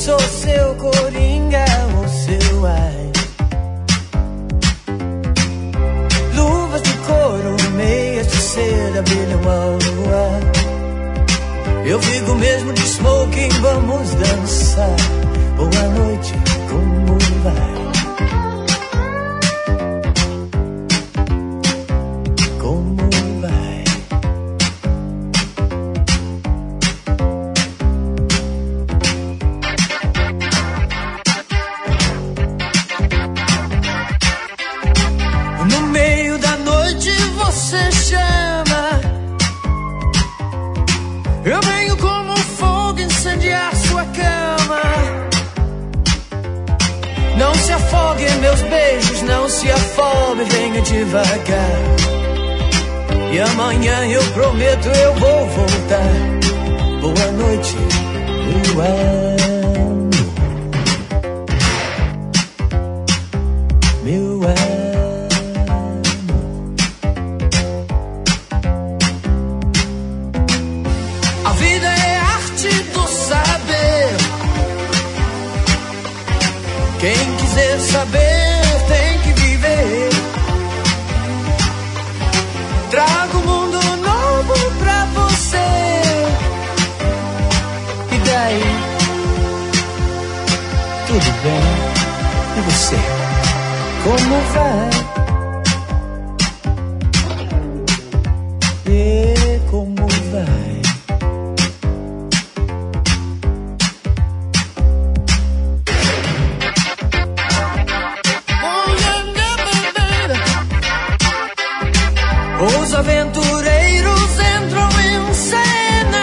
sou seu coringa ou seu ai. Luvas de couro, meias de seda brilham ao luar. Eu fico mesmo de smoking, vamos dançar. Boa noite, como vai? Como vai? No meio da noite você chama. Eu venho como fogo incendiar sua cama. Não se afogue em meus beijos, não se afobe, venha devagar. E amanhã eu prometo eu vou voltar. Boa noite, meu amor. Meu amor. A vida é arte do saber. Quem quiser saber tem que viver. Trago um mundo novo pra você. E daí? Tudo bem? E você? Como vai? E como vai? Os aventureiros entram em cena,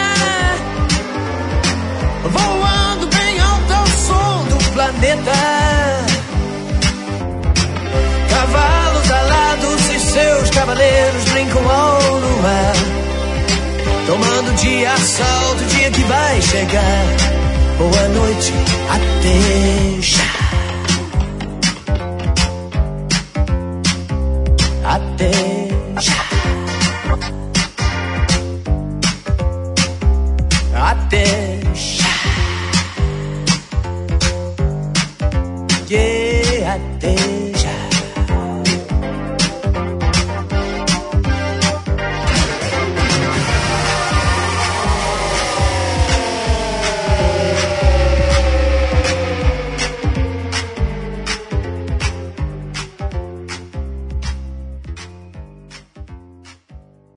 voando bem alto ao som do planeta. Cavalos alados e seus cavaleiros brincam ao luar, tomando de assalto o dia que vai chegar. Boa noite, até já. Até já. Até já. Yeah, até